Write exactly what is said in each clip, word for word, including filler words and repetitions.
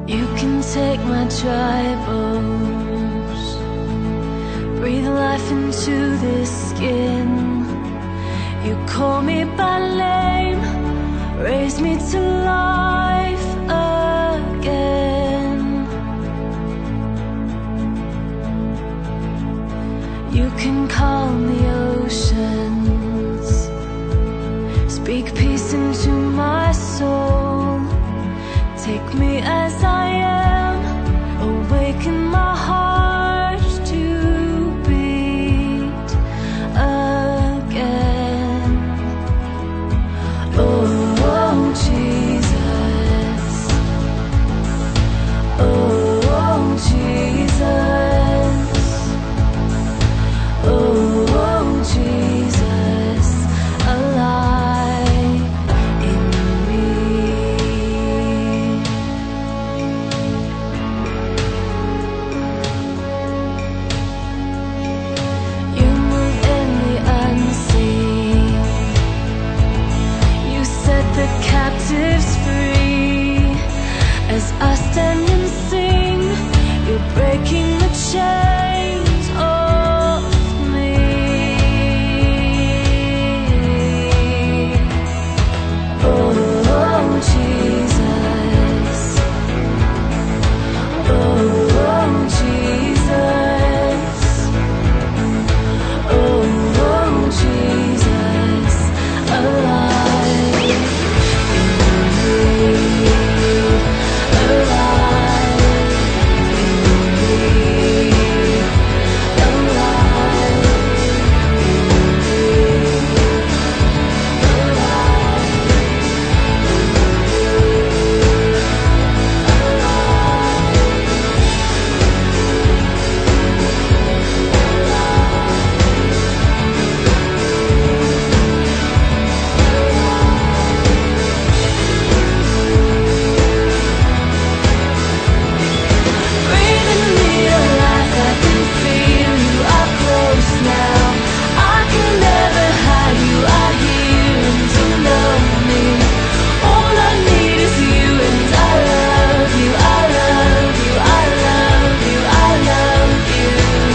You can take my tribals, breathe life into this skin. You call me by name, raise me to life again. You can calm the oceans, speak peace into my soul. Take me as I am, awaken my heart to beat again. Oh, oh Jesus. Oh, oh Jesus. Oh, oh Jesus, alive in me. You move in the unseen. You set the captives free. As I stand and sing, you're breaking the chains off me. Oh, oh Jesus. Oh, oh Jesus. Oh, oh Jesus, alive in me. Alive in me. Alive breathing me alive, I can feel you are close now. I can never hide you, I hear and you know me. All I need is you and I love you, I love you, I love you, I love you.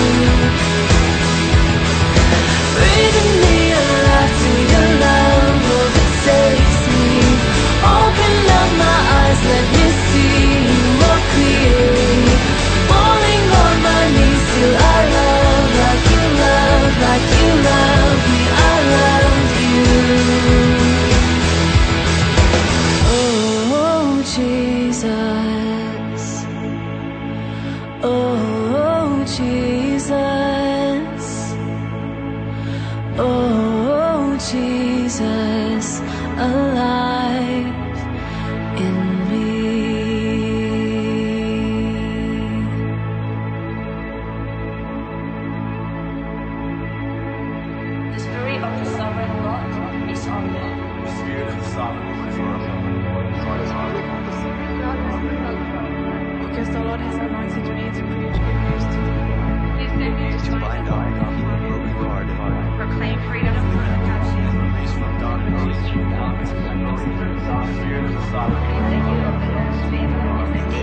Breathing me alive till your love overtakes me. Open up my eyes, let me see you more clearly. Falling on my knees till I love like you love, like you love me. I love you. Oh Jesus. Oh Jesus. Oh Jesus, alive in me. The spirit of the sovereign Lord is on me. The Spirit of the Sovereign Lord is on me. Because the Lord has anointed me to preach good news to the poor. To bind up the brokenhearted, Proclaim freedom from the captive. release from darkness. The Spirit of the Sovereign Lord is on me.